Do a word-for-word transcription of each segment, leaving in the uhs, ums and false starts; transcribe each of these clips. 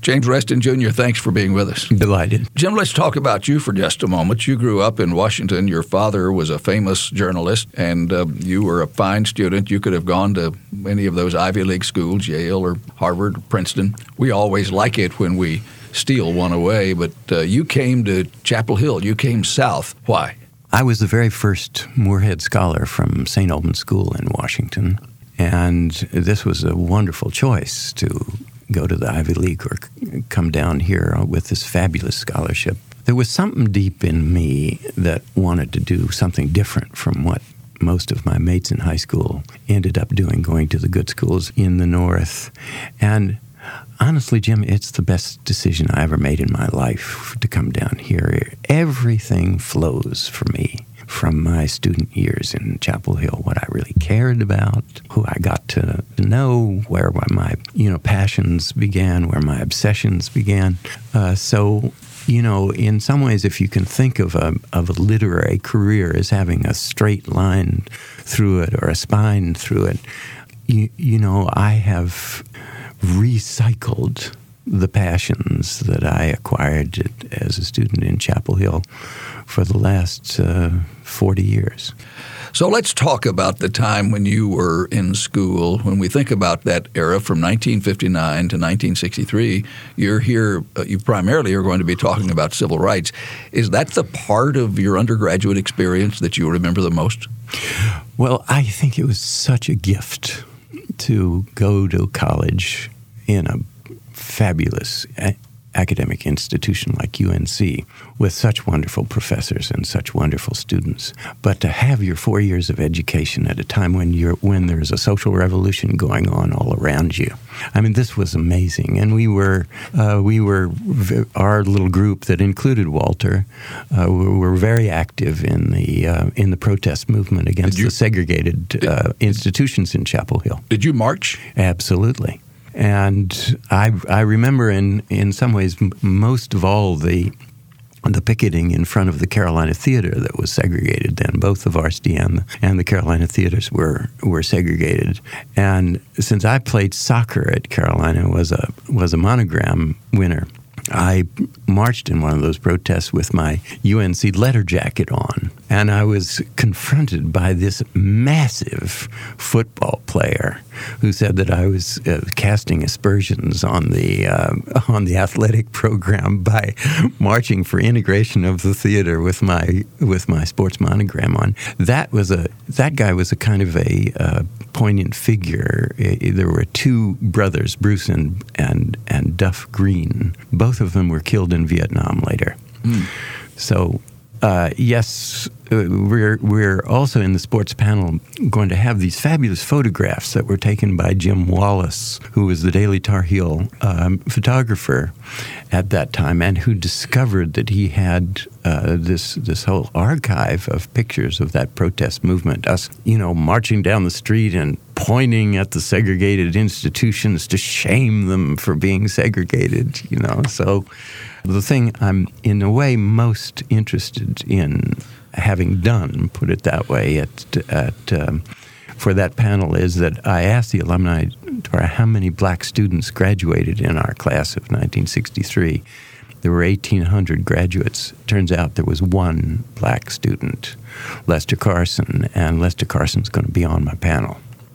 James Reston, Junior, thanks for being with us. Delighted. Jim, let's talk about you for just a moment. You grew up in Washington. Your father was a famous journalist, and uh, you were a fine student. You could have gone to any of those Ivy League schools, Yale or Harvard or Princeton. We always like it when we steal one away, but uh, you came to Chapel Hill. You came south. Why? I was the very first Moorhead Scholar from Saint Albans School in Washington, and this was a wonderful choice to go to the Ivy League or come down here with this fabulous scholarship. There was something deep in me that wanted to do something different from what most of my mates in high school ended up doing, going to the good schools in the North. And honestly, Jim, it's the best decision I ever made in my life to come down here. Everything flows for me from my student years in Chapel Hill, what I really cared about, who I got to know, where my you know passions began, where my obsessions began. Uh, so, you know, in some ways, if you can think of a of a literary career as having a straight line through it or a spine through it, you, you know, I have recycled the passions that I acquired as a student in Chapel Hill for the last uh, forty years. So let's talk about the time when you were in school. When we think about that era from nineteen fifty-nine to nineteen sixty-three, you're here, uh, you primarily are going to be talking about civil rights. Is that the part of your undergraduate experience that you remember the most? Well, I think it was such a gift to go to college in a fabulous a- academic institution like U N C with such wonderful professors and such wonderful students. But to have your four years of education at a time when you're when there's a social revolution going on all around you, I mean, this was amazing. And we were uh, we were our little group that included Walter uh, we were very active in the uh, in the protest movement against you, the segregated uh, institutions in Chapel Hill. Did you march? Absolutely. And I I remember in, in some ways m- most of all the the picketing in front of the Carolina Theater that was segregated then. Both the varsity and the, and the Carolina Theaters were were segregated. And since I played soccer at Carolina, was a was a monogram winner, I marched in one of those protests with my U N C letter jacket on, and I was confronted by this massive football player who said that I was uh, casting aspersions on the uh, on the athletic program by marching for integration of the theater with my with my sports monogram on. That was a that guy was a kind of a uh, poignant figure. It, there were two brothers, Bruce and and and Duff Green. Both of them were killed in Vietnam later. Mm. So, uh, yes, uh, we're we're also in the sports panel going to have these fabulous photographs that were taken by Jim Wallace, who was the Daily Tar Heel um, photographer at that time, and who discovered that he had uh, this this whole archive of pictures of that protest movement. Us, you know, marching down the street and pointing at the segregated institutions to shame them for being segregated, you know. So the thing I'm in a way most interested in having done, put it that way, at at um, for that panel is that I asked the alumni how many black students graduated in our class of nineteen sixty-three. There were eighteen hundred graduates. Turns out there was one black student, Lester Carson, and Lester Carson's going to be on my panel.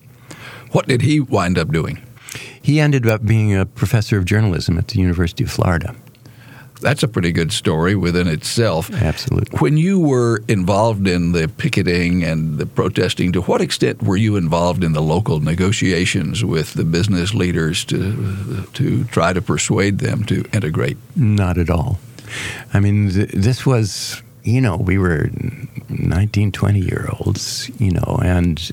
What did he wind up doing? He ended up being a professor of journalism at the University of Florida. That's a pretty good story within itself. Absolutely. When you were involved in the picketing and the protesting, to what extent were you involved in the local negotiations with the business leaders to to try to persuade them to integrate? Not at all. I mean, th- this was, you know, we were nineteen, twenty-year-olds, you know, and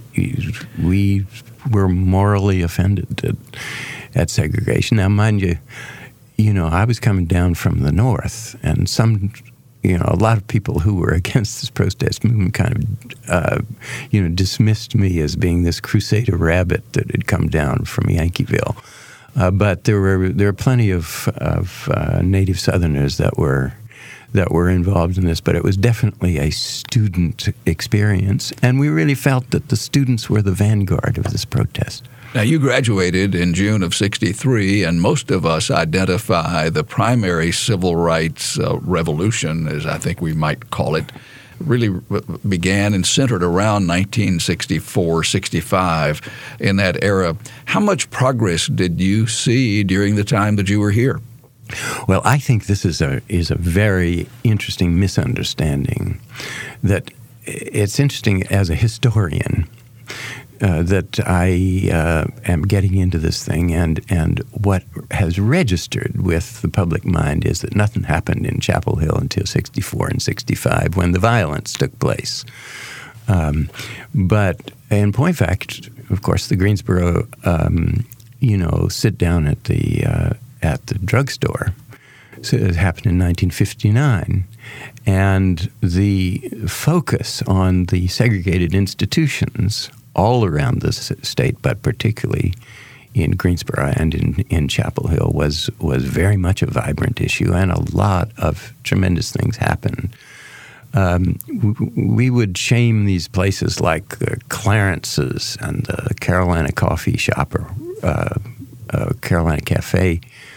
we were morally offended at, at segregation. Now, mind you, you know, I was coming down from the North, and some, you know, a lot of people who were against this protest movement kind of, uh, you know, dismissed me as being this crusader rabbit that had come down from Yankeeville. Uh, but there were there were plenty of of uh, native Southerners that were that were involved in this, but it was definitely a student experience, and we really felt that the students were the vanguard of this protest. Now, you graduated in June of sixty-three, and most of us identify the primary civil rights uh, revolution, as I think we might call it, really began and centered around nineteen sixty-four, sixty-five in that era. How much progress did you see during the time that you were here? Well, I think this is a is a very interesting misunderstanding. That it's interesting as a historian uh, that I uh, am getting into this thing, and and what has registered with the public mind is that nothing happened in Chapel Hill until sixty-four and sixty-five when the violence took place. Um, but in point fact, of course, the Greensboro, um, you know, sit down at the uh, at the drugstore. So it happened in nineteen fifty-nine. And the focus on the segregated institutions all around the state, but particularly in Greensboro and in, in Chapel Hill, was, was very much a vibrant issue, and a lot of tremendous things happened. Um, we would shame these places like uh, Clarence's and the Carolina Coffee Shop or uh, uh, Carolina Cafe,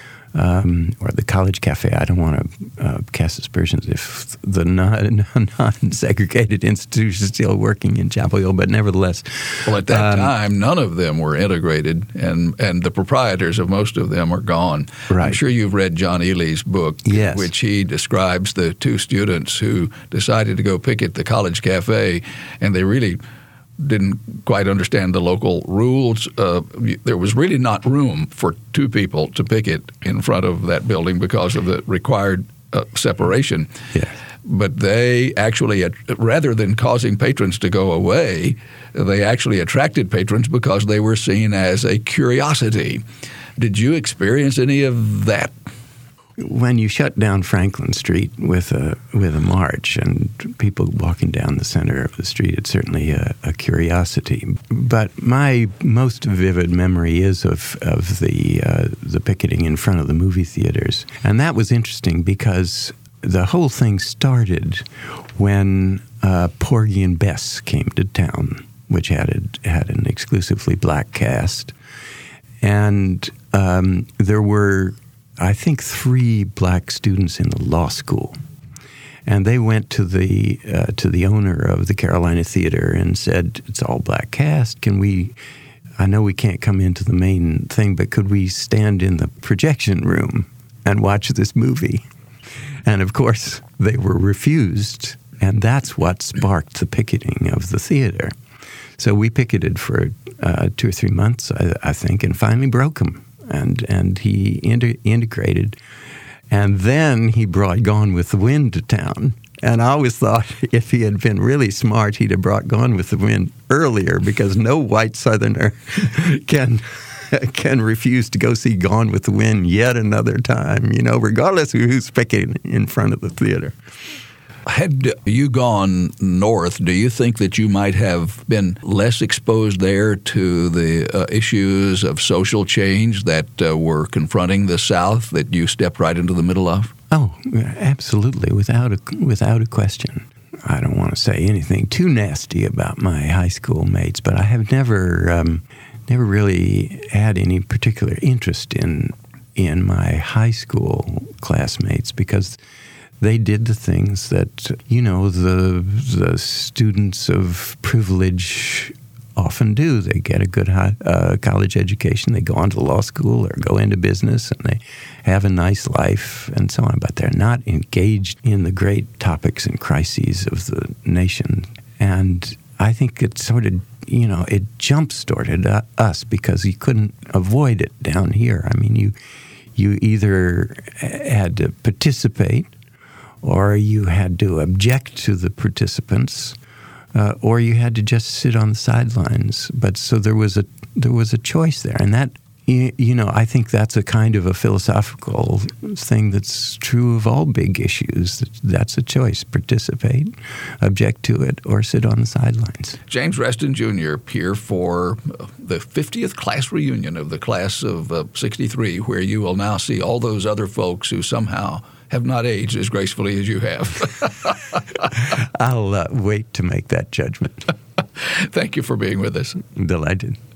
um, or the College Cafe. I don't want to uh, cast aspersions if the non, non-segregated institution is still working in Chapel Hill, but nevertheless. Well, at that um, time, none of them were integrated, and, and the proprietors of most of them are gone. Right. I'm sure you've read John Ely's book, yes. which he describes the two students who decided to go picket the College Cafe, and they really didn't quite understand the local rules. Uh, there was really not room for two people to picket in front of that building because of the required uh, separation. Yes. But they actually, rather than causing patrons to go away, they actually attracted patrons because they were seen as a curiosity. Did you experience any of that? When you shut down Franklin Street with a with a march and people walking down the center of the street, it's certainly a, a curiosity. But my most vivid memory is of of the uh, the picketing in front of the movie theaters, and that was interesting because the whole thing started when uh, Porgy and Bess came to town, which had a, had an exclusively black cast, and um, there were, I think, three black students in the law school, and they went to the uh, to the owner of the Carolina Theater and said, "It's all black cast. Can we? I know we can't come into the main thing, but could we stand in the projection room and watch this movie?" And of course, they were refused, and that's what sparked the picketing of the theater. So we picketed for uh, two or three months, I, I think, and finally broke them. And and he inter- integrated, and then he brought Gone with the Wind to town. And I always thought if he had been really smart, he'd have brought Gone with the Wind earlier, because no white Southerner can can refuse to go see Gone with the Wind yet another time, you know, regardless of who's picking in front of the theater. Had you gone north, do you think that you might have been less exposed there to the uh, issues of social change that uh, were confronting the South that you stepped right into the middle of? Oh, absolutely, without a, without a question. I don't want to say anything too nasty about my high school mates, but I have never um, never really had any particular interest in in my high school classmates, because they did the things that, you know, the the students of privilege often do. They get a good high, uh, college education, they go on to law school or go into business, and they have a nice life and so on, but they're not engaged in the great topics and crises of the nation. And I think it sort of, you know, it jump-started uh, us, because you couldn't avoid it down here. I mean, you you either had to participate, or you had to object to the participants, uh, or you had to just sit on the sidelines. But so there was a there was a choice there, and that, you, you know, I think that's a kind of a philosophical thing that's true of all big issues. That's a choice: participate, object to it, or sit on the sidelines. James Reston Junior here for the fiftieth class reunion of the class of uh, sixty-three, where you will now see all those other folks who somehow have not aged as gracefully as you have. I'll uh, wait to make that judgment. Thank you for being with us. Delighted.